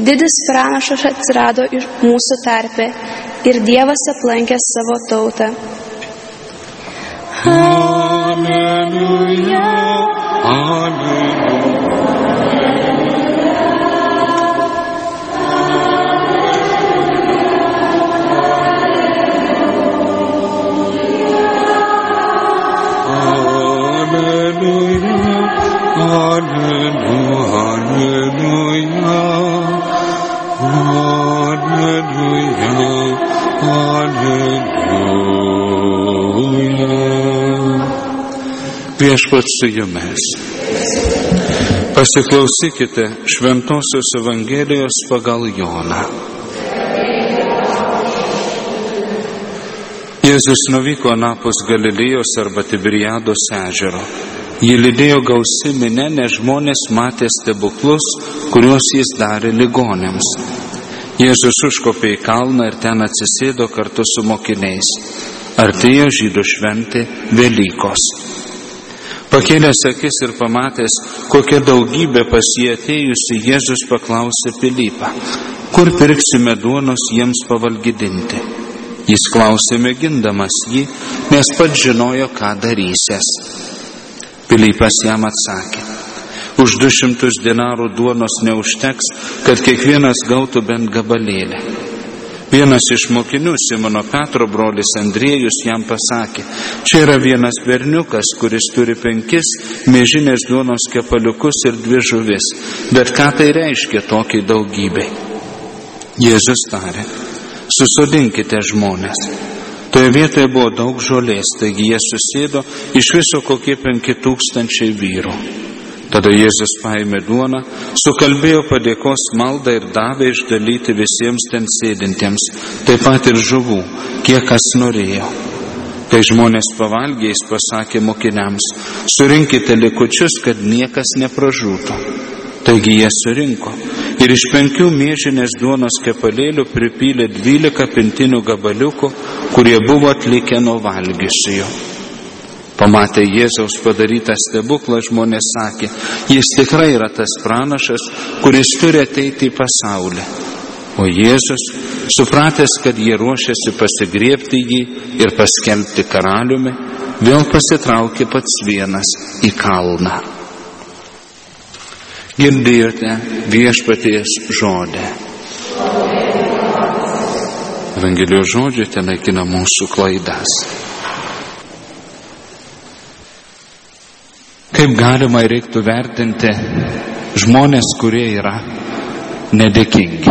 didis pranašas atsirado iš mūsų tarpe ir Dievas aplankė savo tautą. Alleluja, alleluja. Viešpats su jumis. Pasiklausykite Šventosios Evangelijos pagal Joną. Jėzus nuvyko anapus Galilėjos arba Tiberiados ežero. Jį lydėjo gausi minia, nes žmonės matė stebuklus, kuriuos jis darė ligoniams. Jėzus užkopė į kalną ir ten atsisėdo kartu su mokiniais. Artėjo žydų šventė Velykos. Pakėlęs akis ir pamatęs, kokia daugybė pas jį atėjusi, Jėzus paklausė Pilypą, kur pirksime duonos jiems pavalgydinti. Jis klausė mėgindamas jį, nes pats žinojo, ką darysęs. Pilypas jam atsakė, už 200 denarų duonos neužteks, kad kiekvienas gautų bent gabalėlį. Vienas iš mokinių, Simono Petro brolis Andriejus, jam pasakė, čia yra vienas berniukas, kuris turi 5 miežinės duonos kepaliukus ir 2 žuvis, bet ką tai reiškia tokiai daugybei? Jėzus tarė, susodinkite žmones. Toje vietoje buvo daug žolės, taigi jie susėdo, iš viso kokie 5000 vyrų. Tada Jėzus paėmė duoną, sukalbėjo padėkos maldą ir davė išdalyti visiems ten sėdintiems, taip pat ir žuvų, kiek kas norėjo. Kai žmonės pavalgė, jis pasakė mokiniams, surinkite likučius, kad niekas nepražūtų. Taigi jie surinko ir iš 5 miežinės duonos kepalėlių pripylė 12 pintinių gabaliukų, kurie buvo atlikę nuo valgiusiųjų. Pamatę Jėzaus padarytą stebuklą, žmonės sakė, jis tikrai yra tas pranašas, kuris turi ateiti į pasaulį. O Jėzus, supratęs, kad jie ruošiasi pasigriebti jį ir paskelbti karaliumi, vėl pasitraukė pats vienas į kalną. Girdėjote viešpaties žodį. Evangelijos žodžiai ten naikina mūsų klaidas. Kaip galima reiktų vertinti žmonės, kurie yra nedėkingi?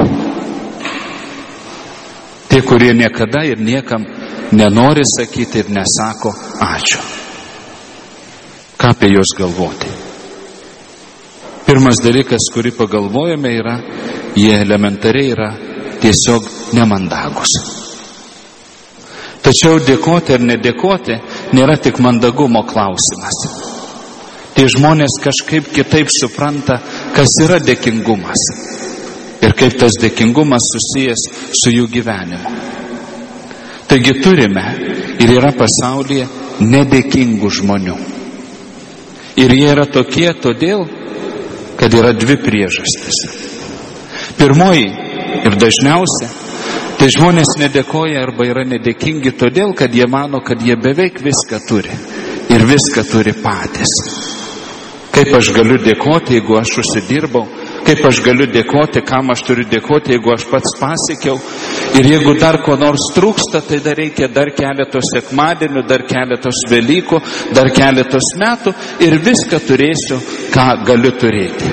Tie, kurie niekada ir niekam nenori sakyti ir nesako ačiū. Ką apie juos galvoti? Pirmas dalykas, kurį pagalvojame, yra, jie elementariai yra tiesiog nemandagus. Tačiau dėkoti ar nedėkoti nėra tik mandagumo klausimas. Tie žmonės kažkaip kitaip supranta, kas yra dėkingumas ir kaip tas dėkingumas susijęs su jų gyvenimu. Taigi turime ir yra pasaulyje nedėkingų žmonių. Ir jie yra tokie todėl, kad yra 2 priežastys. Pirmoji ir dažniausia, tai žmonės nedėkoja arba yra nedėkingi todėl, kad jie mano, kad jie beveik viską turi ir viską turi patys. Kaip aš galiu dėkoti, jeigu aš užsidirbau? Kaip aš galiu dėkoti, kam aš turiu dėkoti, jeigu aš pats pasiekiau? Ir jeigu dar ko nors trūksta, tai dar reikia dar keletos sekmadienių, dar keletos Velykų, dar keletos metų ir viską turėsiu, ką galiu turėti.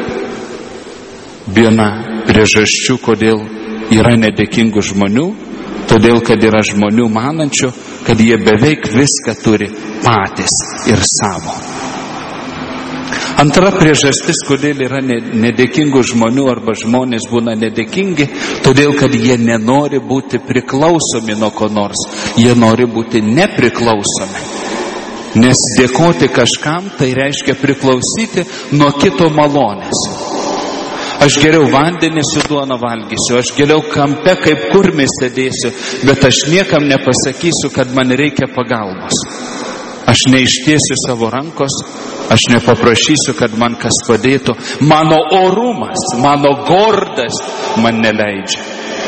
Viena priežasčių, kodėl yra nedėkingų žmonių, todėl, kad yra žmonių manančių, kad jie beveik viską turi patys ir savo. Antra priežastis, kodėl yra nedėkingų žmonių arba žmonės būna nedėkingi, todėl, kad jie nenori būti priklausomi nuo ko nors, jie nori būti nepriklausomi. Nes dėkoti kažkam tai reiškia priklausyti nuo kito malonės. Aš geriau vandenį su duona valgysiu, aš geriau kampe kaip kurmis sėdėsiu, bet aš niekam nepasakysiu, kad man reikia pagalbos. Aš neištiesiu savo rankos, aš nepaprašysiu, kad man kas padėtų. Mano orumas, mano gordas man neleidžia.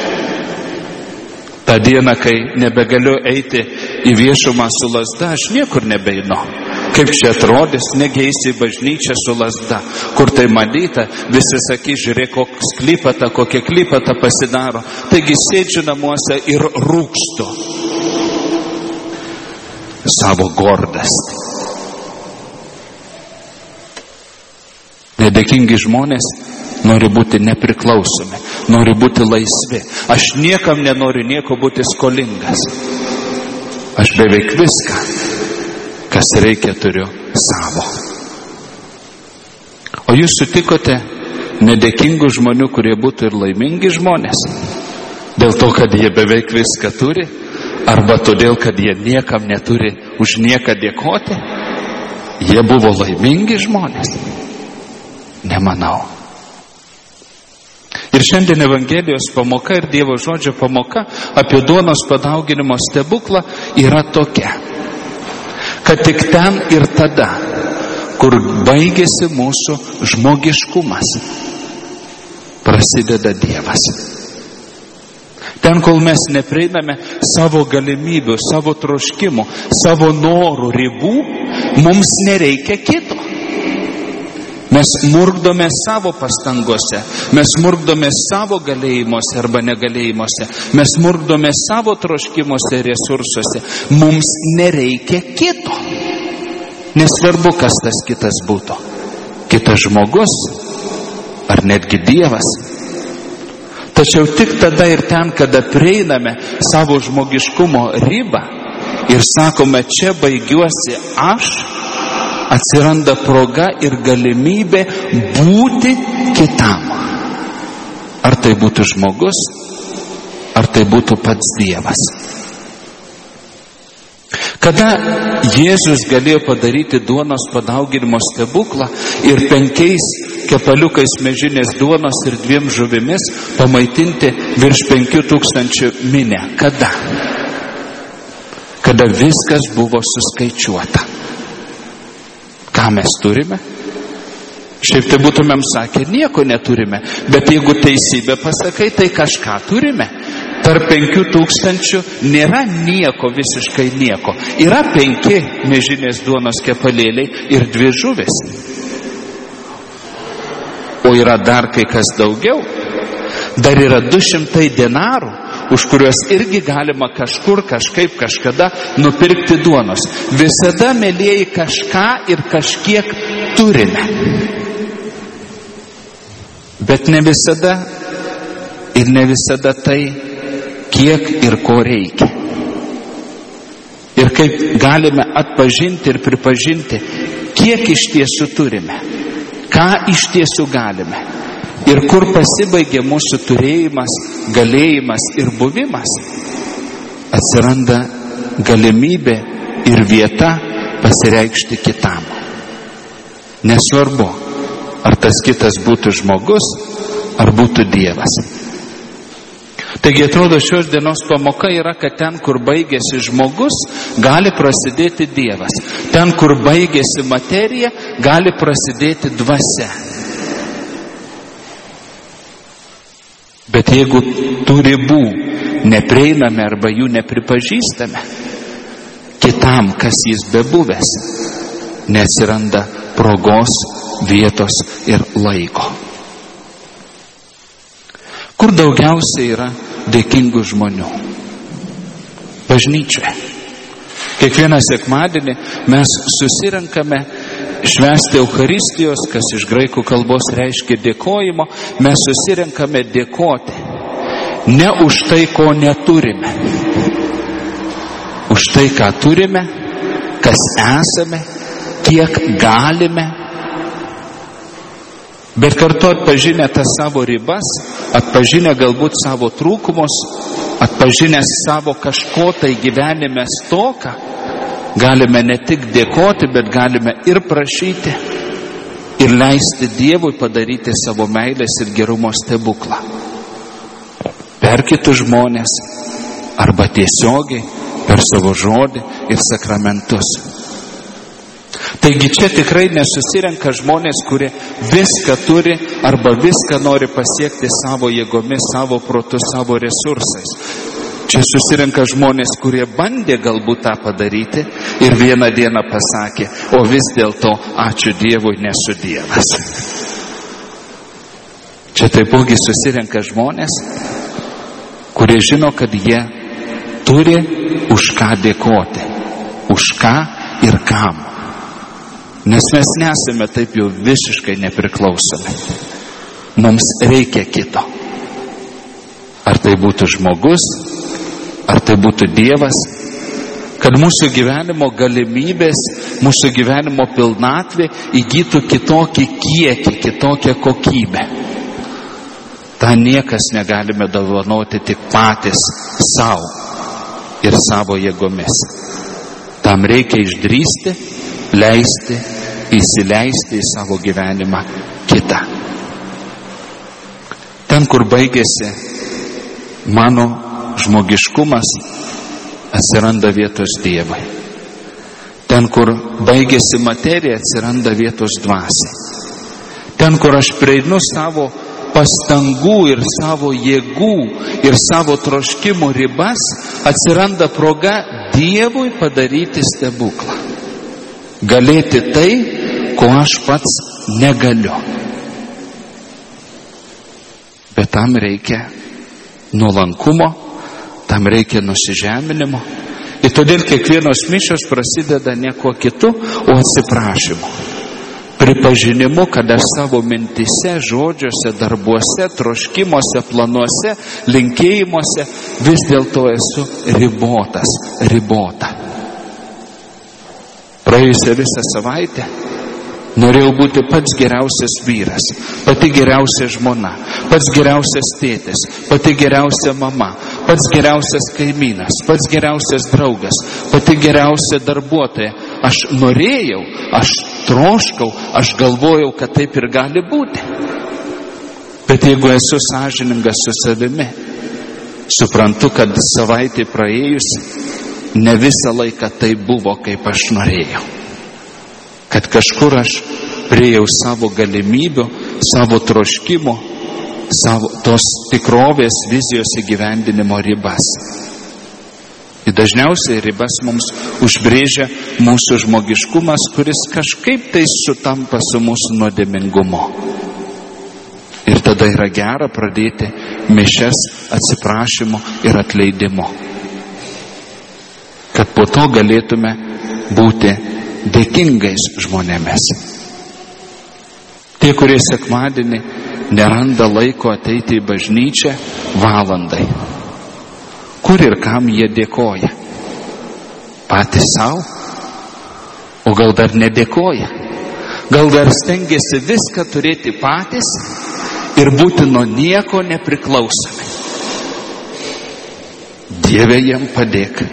Ta diena, kai nebegaliu eiti į viešumą su lazda, aš niekur nebeinu. Kaip čia atrodys, negeisi į bažnyčią su lazda, kur tai matyta, visi sakys, žiūrėk, kokia klipata pasidaro. Taigi sėdžiu namuose ir rūkstu savo gordastį. Nedėkingi žmonės nori būti nepriklausomi, nori būti laisvi. Aš niekam nenoriu nieko būti skolingas. Aš beveik viską, kas reikia, turiu savo. O jūs sutikote nedėkingų žmonių, kurie būtų ir laimingi žmonės? Dėl to, kad jie beveik viską turi? Arba todėl, kad jie niekam neturi už nieką dėkoti? Jie buvo laimingi žmonės? Nemanau. Ir šiandien Evangelijos pamoka ir Dievo žodžio pamoka apie duonos padauginimo stebuklą yra tokia, kad tik ten ir tada, kur baigėsi mūsų žmogiškumas, prasideda Dievas. Ten, kol mes neprieiname savo galimybių, savo troškimų, savo norų ribų, mums nereikia kito. Mes murkdome savo pastangose, mes murkdome savo galėjimuose arba negalėjimuose, mes murkdome savo troškimuose ir resursuose. Mums nereikia kito. Nesvarbu, kas tas kitas būtų. Kitas žmogus ar netgi Dievas. Tačiau tik tada ir ten, kada prieiname savo žmogiškumo ribą ir sakome, čia baigiuosi aš, atsiranda proga ir galimybė būti kitam. Ar tai būtų žmogus, ar tai būtų pats Dievas. Kada Jėzus galėjo padaryti duonos padauginimo stebuklą ir 5 kepaliukais mežinės duonos ir 2 žuvimis pamaitinti virš 5000 minę? Kada? Kada viskas buvo suskaičiuota. Ką mes turime? Šiaip tai būtumėm sakę, nieko neturime, bet jeigu teisybę pasakai, tai kažką turime. Tarp 5000 nėra nieko, visiškai nieko. Yra 5 mežinės duonos kepalėliai ir 2 žuvis. O yra dar kai kas daugiau. Dar yra 200 denarų, už kuriuos irgi galima kažkur, kažkaip, kažkada nupirkti duonos. Visada, mielieji, kažką ir kažkiek turime. Bet ne visada ir ne visada tai, kiek ir ko reikia. Ir kaip galime atpažinti ir pripažinti, kiek iš tiesų turime, ką iš tiesų galime ir kur pasibaigia mūsų turėjimas, galėjimas ir buvimas, atsiranda galimybė ir vieta pasireikšti kitam. Nesvarbu, ar tas kitas būtų žmogus, ar būtų Dievas. Taigi atrodo, šios dienos pamoka yra, kad ten, kur baigėsi žmogus, gali prasidėti Dievas. Ten, kur baigėsi materija, gali prasidėti dvasia. Bet jeigu tų ribų neprieiname arba jų nepripažįstame, kitam, kas jis bebuvęs, neatsiranda progos, vietos ir laiko. Kur daugiausiai yra dėkingų žmonių? Bažnyčioje. Kiekvieną sekmadienį mes susirenkame švęsti Eucharistijos, kas iš graikų kalbos reiškia dėkojimo, mes susirenkame dėkoti. Ne už tai, ko neturime. Už tai, ką turime, kas esame, kiek galime. Bet kartu atpažinę tas savo ribas, atpažinę galbūt savo trūkumus, atpažinę savo kažko tai gyvenime stoką, galime ne tik dėkoti, bet galime ir prašyti, ir leisti Dievui padaryti savo meilės ir gerumo stebuklą. Per kitus žmonės, arba tiesiogiai per savo žodį ir sakramentus. Taigi čia tikrai nesusirenka žmonės, kurie viską turi arba viską nori pasiekti savo jėgomis, savo protu, savo resursais. Čia susirenka žmonės, kurie bandė galbūt tą padaryti ir vieną dieną pasakė, o vis dėlto ačiū Dievui nesu Dievas. Čia taipogi susirenka žmonės, kurie žino, kad jie turi už ką dėkoti, už ką ir kam. Nes mes nesame taip jau visiškai nepriklausomi. Mums reikia kito. Ar tai būtų žmogus, ar tai būtų Dievas, kad mūsų gyvenimo galimybės, mūsų gyvenimo pilnatvė įgytų kitokį kiekį, kitokią kokybę. Ta niekas negalime dovanoti tik patys savo ir savo jėgomis. Tam reikia išdrįsti, leisti, įsileisti į savo gyvenimą kitą. Ten, kur baigėsi mano žmogiškumas, atsiranda vietos Dievui. Ten, kur baigėsi materija, atsiranda vietos dvasia. Ten, kur aš prieinu savo pastangų ir savo jėgų ir savo troškimų ribas, atsiranda proga Dievui padaryti stebuklą. Galėti tai, ko aš pats negaliu. Bet tam reikia nuolankumo, tam reikia nusižeminimo. Ir todėl kiekvienos mišios prasideda ne kuo kitu, o atsiprašymu. Pripažinimu, kad aš savo mintise, žodžiuose, darbuose, troškimuose, planuose, linkėjimuose vis dėlto esu ribota. Praėjusią visą savaitę norėjau būti pats geriausias vyras, pati geriausia žmona, pats geriausias tėtis, pati geriausia mama, pats geriausias kaimynas, pats geriausias draugas, pati geriausia darbuotoja. Aš norėjau, aš troškau, aš galvojau, kad taip ir gali būti. Bet jeigu esu sąžiningas su savimi, suprantu, kad savaitė praėjusi, ne visą laiką tai buvo, kaip aš norėjau. Kad kažkur aš priejau savo galimybių, savo troškimų, savo tos tikrovės vizijos įgyvendinimo ribas. Ir dažniausiai ribas mums užbrėžia mūsų žmogiškumas, kuris kažkaip tai sutampa su mūsų nuodėmingumu. Ir tada yra gera pradėti mišias atsiprašymu ir atleidimu. Kad po to galėtume būti dėkingais žmonėmis. Tie, kurie sekmadienį neranda laiko ateiti į bažnyčią valandai. Kur ir kam jie dėkoja? Patys savo? O gal dar nedėkoja? Gal dar stengiasi viską turėti patys ir būti nuo nieko nepriklausomi? Dieve jam padėk.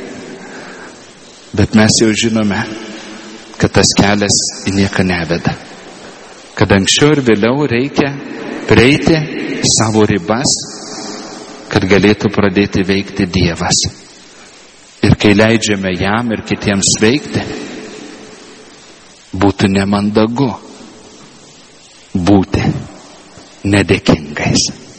Bet mes jau žinome, kad tas kelias į nieką neveda. Kad anksčiau ir vėliau reikia prieiti savo ribas, kad galėtų pradėti veikti Dievas. Ir kai leidžiame jam ir kitiems veikti, būtų nemandagu būti nedėkingais.